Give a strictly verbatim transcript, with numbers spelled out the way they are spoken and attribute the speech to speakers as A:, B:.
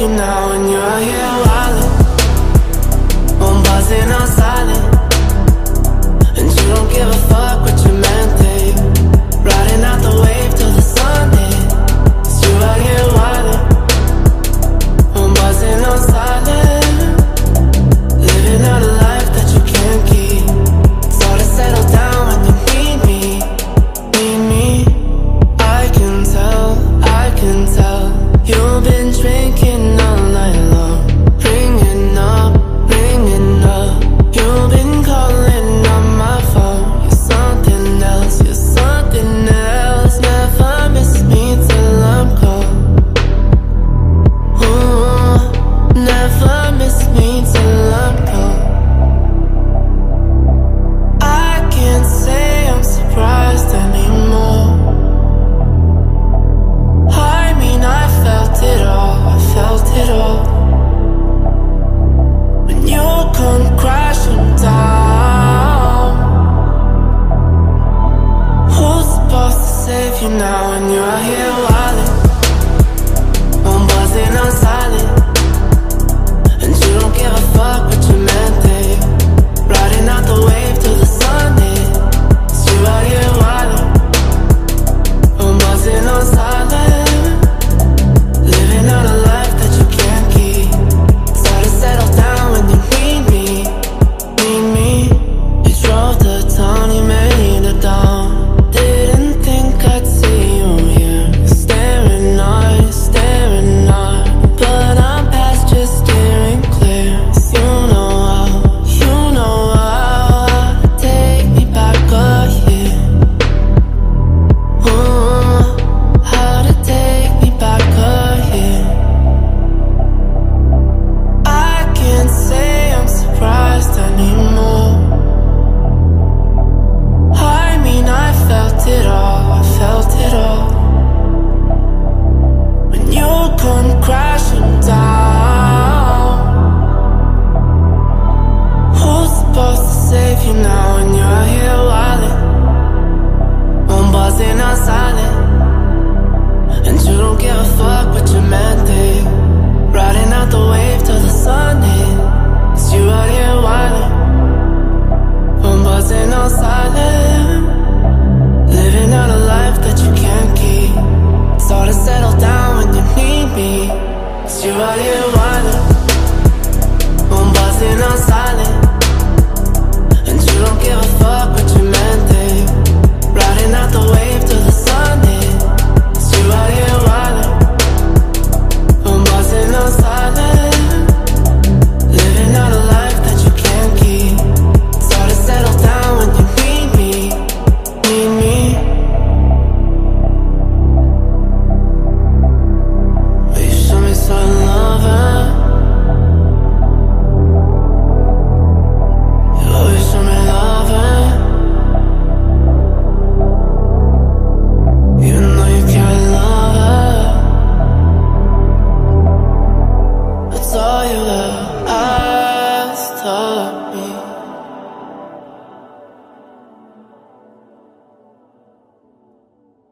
A: you now and you're here wildin'. I'm buzzing on silent, and you don't give a fuck what you meant, babe. Riding out the wave till the sun hit. 'Cause you out here wildin'. I'm buzzing on silent, living out a life that you can't keep. It's hard to settle down when you need me, need me. I can tell, I can tell. You've been drinking all night long, ringing up, ringing up. You've been calling on my phone. You're something else, you're something else. Never miss me till I'm gone. Ooh, never miss me till I'm gone. I can't say I'm surprised anymore. I mean, I felt it all, I felt it all. When you come crashing down, who's supposed to save you now when you're here wildin'? I'm buzzing on silent, and you don't give a fuck what you meant, babe. Riding out the wave till the sun hit. 'Cause you out here wildin'. I'm buzzing on silent, living out a life that you can't keep. It's hard to settle down when you need me, need me. You drove the town, you made it down. Didn't think I'd see you here. You're staring hard, staring hard. But I'm past just steering clear. 'Cause you know how, you know how to take me back a year. Ooh, how to take me back a year. I can't say I'm surprised anymore. I mean, I felt it all, I felt it all. When you come crashing down, who's supposed to save you now when you're here wildin'? I'm buzzing on silent, and you don't give a fuck what you meant, babe. Riding out the wave till the sun hit. 'Cause you out here wildin'. I'm buzzing on silent, living out a life that you can't keep. It's hard to settle down when you need me. 'Cause you out here wildin'.